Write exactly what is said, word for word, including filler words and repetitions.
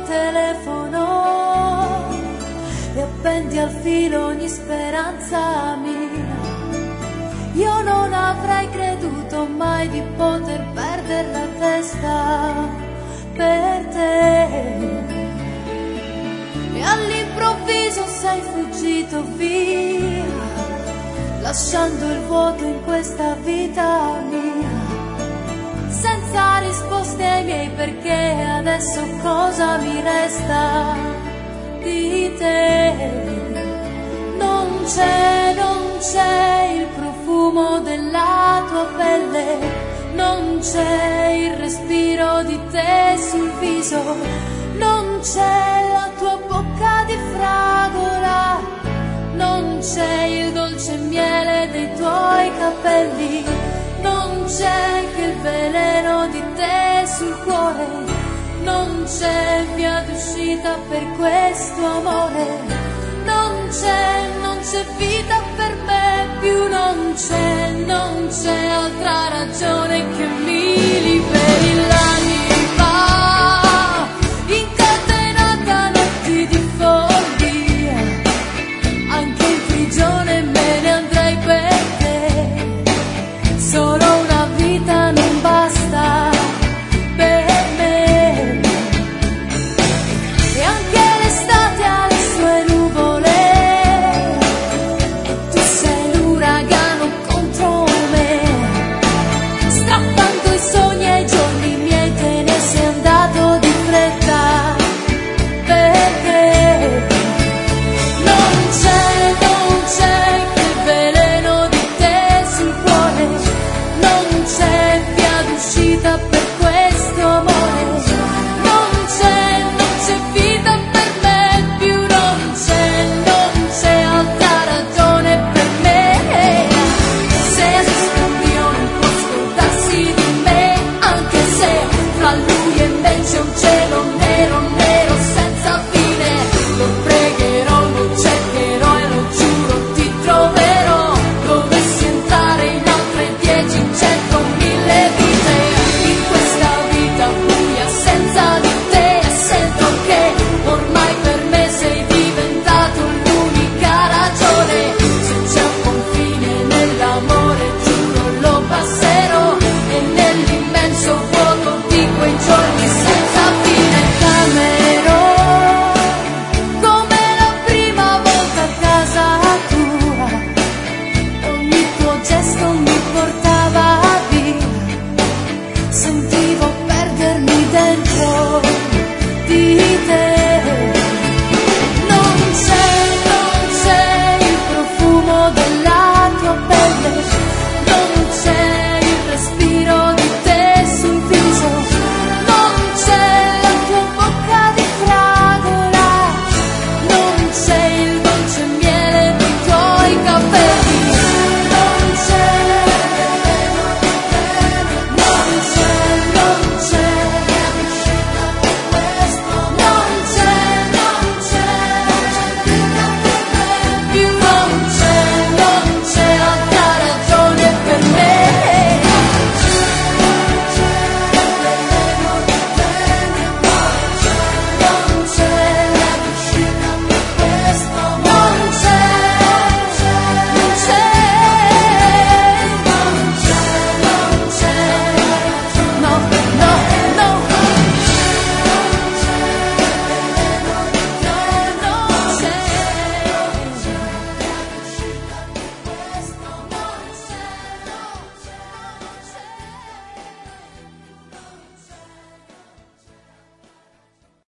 telefono e appendi al filo ogni speranza mia. Io non avrei creduto mai di poter perdere la testa per te, e all'improvviso sei fuggito via, lasciando il vuoto in questa vita mia, senza risposte ai miei perché. Adesso cosa mi resta di te? Non c'è, non c'è il profumo della tua pelle, non c'è il respiro di te sul viso, non c'è la tua bocca di fragola, non c'è il dolce miele dei tuoi capelli, non c'è che il veleno di te sul cuore, non c'è via d'uscita per questo amore, non c'è, non c'è vita per me più, non c'è.